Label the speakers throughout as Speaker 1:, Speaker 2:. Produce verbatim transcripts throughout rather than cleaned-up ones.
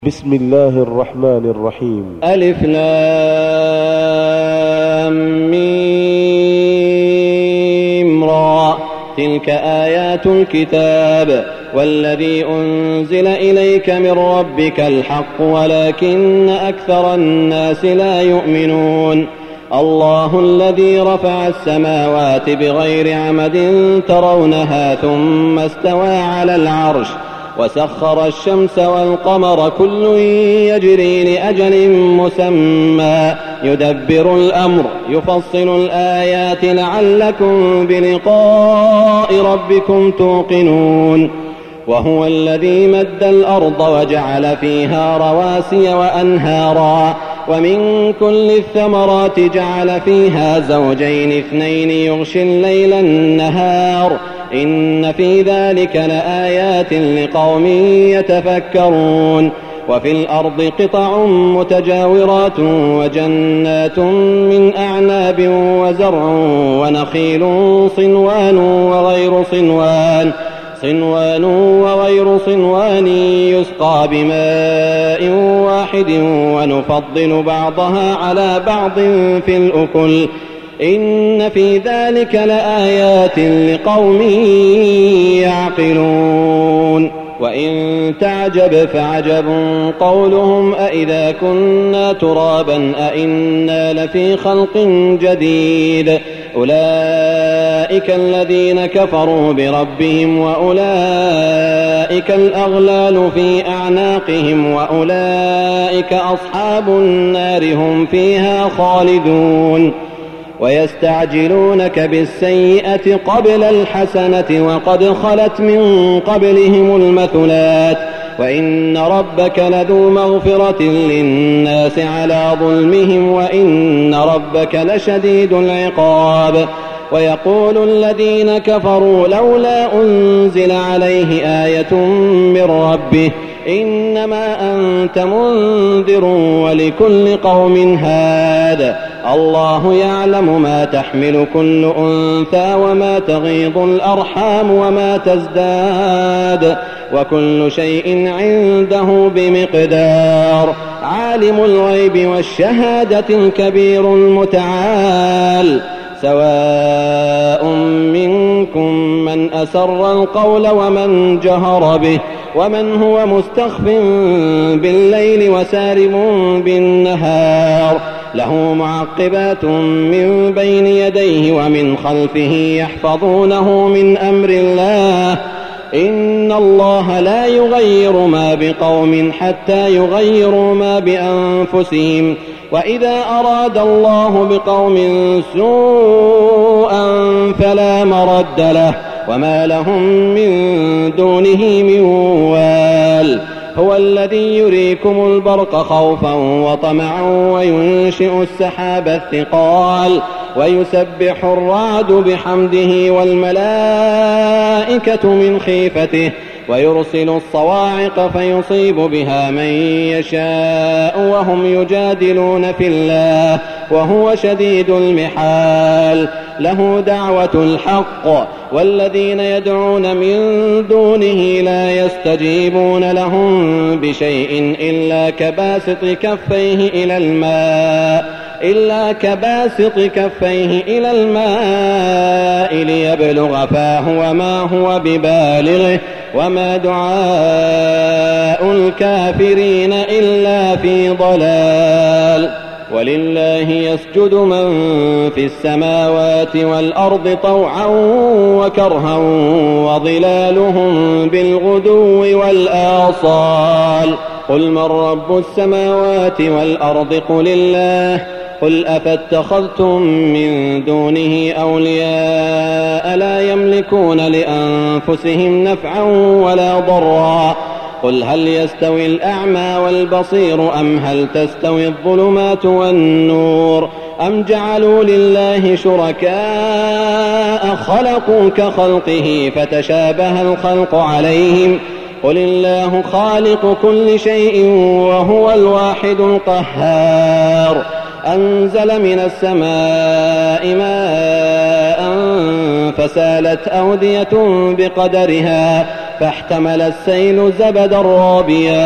Speaker 1: بسم الله الرحمن الرحيم.
Speaker 2: ألف لام ميم را. تلك آيات الكتاب والذي أنزل إليك من ربك الحق ولكن أكثر الناس لا يؤمنون. الله الذي رفع السماوات بغير عمد ترونها ثم استوى على العرش وسخر الشمس والقمر كل يجري لأجل مسمى يدبر الأمر يفصل الآيات لعلكم بلقاء ربكم توقنون. وهو الذي مد الأرض وجعل فيها رواسي وأنهارا ومن كل الثمرات جعل فيها زوجين اثنين يغشي الليل النهار إن في ذلك لآيات لقوم يتفكرون. وفي الأرض قطع متجاورات وجنات من أعناب وزرع ونخيل صنوان وغير صنوان صنوان وغير صنوان يسقى بماء واحد ونفضل بعضها على بعض في الأكل إن في ذلك لآيات لقوم يعقلون. وإن تعجب فعجب قولهم أإذا كنا ترابا أإنا لفي خلق جديد أولئك الذين كفروا بربهم وأولئك الأغلال في أعناقهم وأولئك أصحاب النار هم فيها خالدون. ويستعجلونك بالسيئة قبل الحسنة وقد خلت من قبلهم المثلات وإن ربك لذو مغفرة للناس على ظلمهم وإن ربك لشديد العقاب. ويقول الذين كفروا لولا أنزل عليه آية من ربه إنما أنت منذر ولكل قوم هاد الله يعلم ما تحمل كل أنثى وما تغيض الأرحام وما تزداد وكل شيء عنده بمقدار. عالم الغيب والشهادة الكبير المتعال سواء منكم من أسر القول ومن جهر به ومن هو مستخف بالليل وسارب بالنهار له معقبات من بين يديه ومن خلفه يحفظونه من أمر الله إن الله لا يغير ما بقوم حتى يغيروا ما بأنفسهم وإذا أراد الله بقوم سوءا فلا مرد له وما لهم من دونه من وال. هو الذي يريكم البرق خوفا وطمعا وينشئ السحاب الثقال ويسبح الرعد بحمده والملائكة من خيفته ويرسل الصواعق فيصيب بها من يشاء وهم يجادلون في الله وهو شديد المحال. له دعوة الحق والذين يدعون من دونه لا يستجيبون لهم بشيء إلا كباسط كفيه إلى الماء إلا كباسط كفيه إلى الماء ليبلغ فاه وما هو ببالغه وما دعاء الكافرين إلا في ضلال. ولله يسجد من في السماوات والأرض طوعا وكرها وظلالهم بالغدو والآصال. قل من رب السماوات والأرض قل الله قل أفاتخذتم من دونه أولياء لا يملكون لأنفسهم نفعا ولا ضرا قل هل يستوي الأعمى والبصير أم هل تستوي الظلمات والنور أم جعلوا لله شركاء خلقوا كخلقه فتشابه الخلق عليهم قل الله خالق كل شيء وهو الواحد القهار. أنزل من السماء ماء فسالت أودية بقدرها فاحتمل السيل زبدا رابيا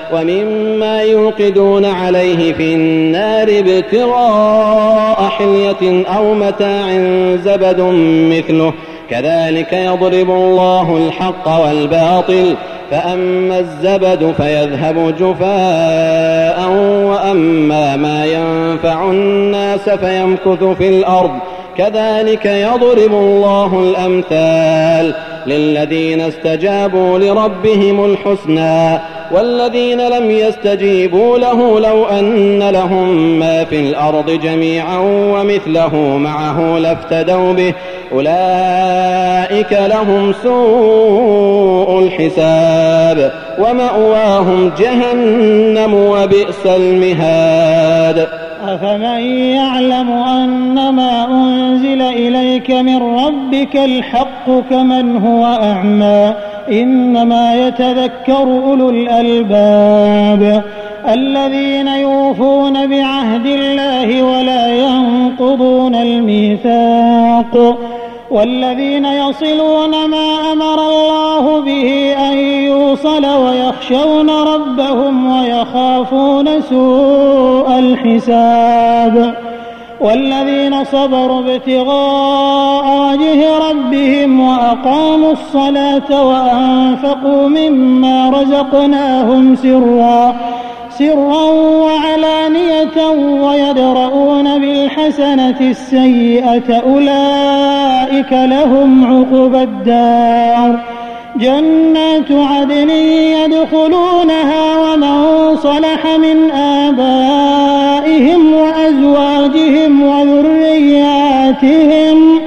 Speaker 2: ومما يوقدون عليه في النار ابتغاء حلية أو متاع زبد مثله كذلك يضرب الله الحق والباطل فأما الزبد فيذهب جفاء وأما ما ينفع الناس فيمكث في الأرض كذلك يضرب الله الأمثال للذين استجابوا لربهم الحسنى والذين لم يستجيبوا له لو أن لهم ما في الأرض جميعا ومثله معه لافتدوا به أولئك لهم سوء الحساب ومأواهم جهنم وبئس المهاد.
Speaker 3: أفمن يعلم أنما أنزل إليك من ربك الحق كمن هو أعمى إنما يتذكر أولو الألباب الذين يوفون بعهد الله ولا ينقضون الميثاق والذين يصلون ما أمر الله به أن يوصل ويخشون ربهم ويخافون سوء الحساب والذين صبروا ابتغاء وجه ربهم وأقاموا الصلاة وأنفقوا مما رزقناهم سرا سرا وعلانية ويدرؤون بالحسنة السيئة أولئك لهم عقبى الدار جنات عدن يدخلونها ومن صلح من آبائهم وأزواجهم وذرياتهم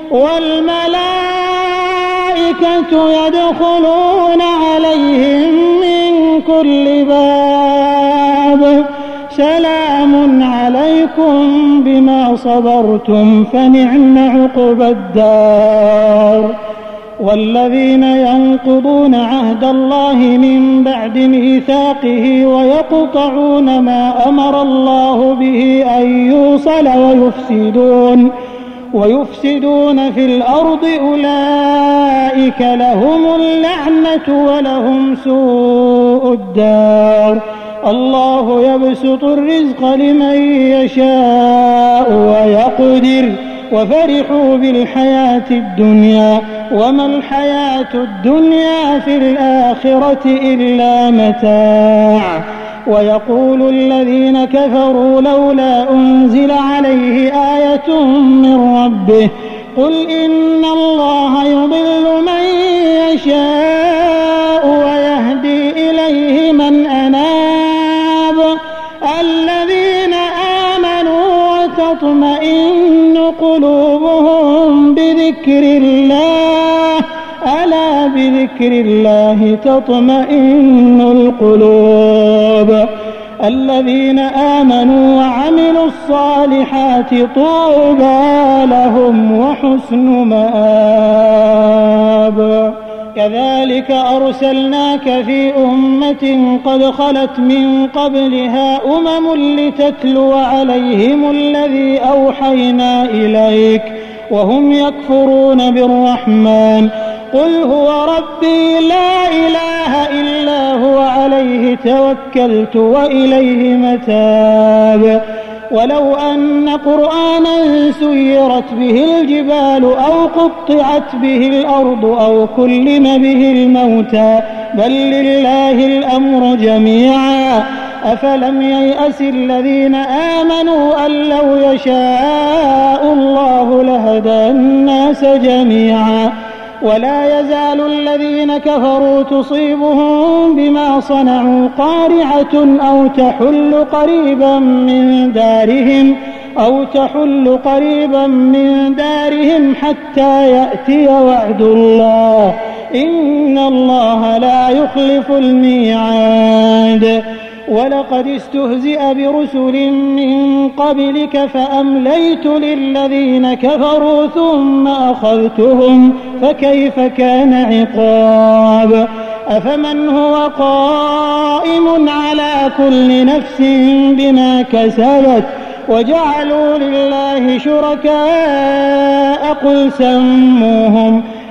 Speaker 3: والملائكة يدخلون عليهم من كل باب سلام عليكم بما صبرتم فنعم عقبى الدار. والذين ينقضون عهد الله من بعد ميثاقه ويقطعون ما أمر الله به أن يوصل ويفسدون ويفسدون في الأرض أولئك لهم اللعنة ولهم سوء الدار. الله يبسط الرزق لمن يشاء ويقدر وفرحوا بالحياة الدنيا وما الحياة الدنيا في الآخرة إلا متاع. ويقول الذين كفروا لولا أنزل عليه آية من ربه قل إن الله يضل من يشاء ويهدي إليه من أناب الذين آمنوا وتطمئن قلوبهم بذكر الله ألا بذكر الله تطمئن القلوب. الذين آمنوا وعملوا الصالحات طوبى لهم وحسن مآب. كذلك أرسلناك في أمة قد خلت من قبلها أمم لتتلو عليهم الذي أوحينا إليك وهم يكفرون بالرحمن قل هو ربي لا إله إلا هو عليه توكلت وإليه متاب. ولو أن قرآنا سيرت به الجبال أو قطعت به الأرض أو كلم به الموتى بل لله الأمر جميعا أفلم ييأس الذين آمنوا أن لو يشاء الله لهدى الناس جميعا. ولا يزال الذين كفروا تصيبهم بما صنعوا قارعة أو تحل قريبا من دارهم أو تحل قريبا من دارهم حتى يأتي وعد الله إن الله لا يخلف الميعاد. ولقد استهزئ برسل من قبلك فأمليت للذين كفروا ثم أخذتهم فكيف كان عقاب. أفمن هو قائم على كل نفس بما كسبت وجعلوا لله شركاء قل سموهم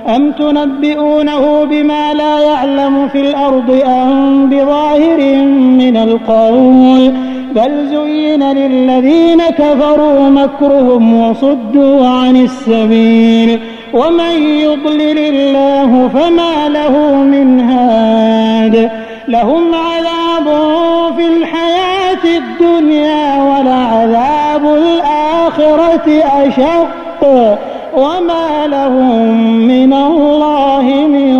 Speaker 3: أم تنبئونه بما لا يعلم في الأرض أم بظاهر من القول بل زين للذين كفروا مكرهم وصدوا عن السبيل ومن يضلل الله فما له من هاد لهم عذاب في الحياة الدنيا ولعذاب الآخرة أشق وما لهم من الله من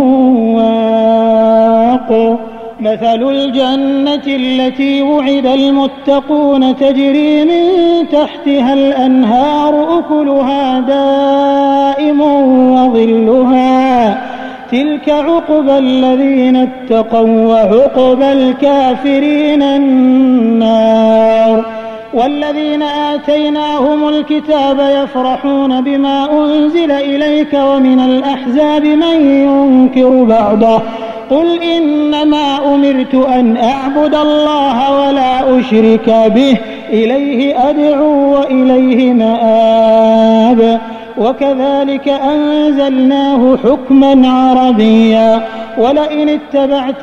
Speaker 3: واق مثل الجنة التي وعد المتقون تجري من تحتها الأنهار أكلها دائم وظلها تلك عقبى الذين اتقوا وعقبى الكافرين النار والذين آتيناهم الكتاب يفرحون بما أنزل إليك ومن الأحزاب من ينكر بعضه قل إنما أمرت أن أعبد الله ولا أشرك به إليه أدعو وإليه مآب وكذلك أنزلناه حكما عربيا ولئن اتبعت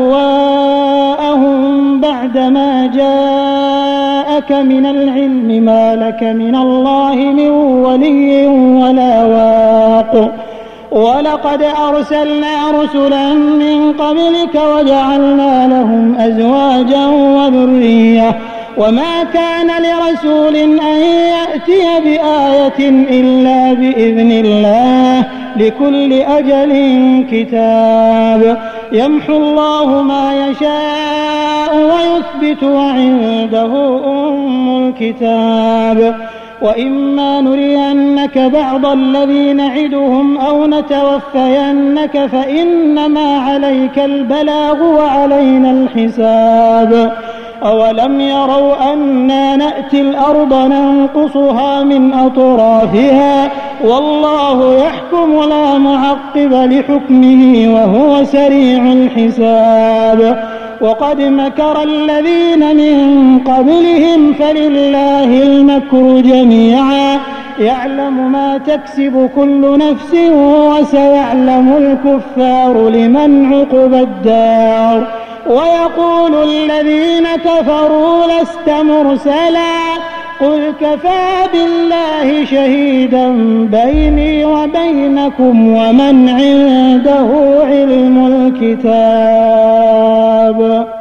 Speaker 3: أهواءهم بعدما جاءك من العلم ما لك من الله من ولي ولا واق ولقد أرسلنا رسلا من قبلك وجعلنا لهم أزواجا وذرية وما كان لرسول أن يأتي بآية إلا بإذن الله لكل أجل كتاب يمحو الله ما يشاء ويثبت وعنده أم الكتاب وإما نرينك بعض الذي نعدهم أو نتوفينك فإنما عليك البلاغ وعلينا الحساب أولم يروا أنا نأتي الأرض ننقصها من أطرافها والله يحكم لا معقب لحكمه وهو سريع الحساب وقد مكر الذين من قبلهم فلله المكر جميعا يعلم ما تكسب كل نفس وسيعلم الكفار لمن عقبى الدار ويقول الذين كفروا لست مرسلا قل كفى بالله شهيدا بيني وبينكم ومن عنده علم الكتاب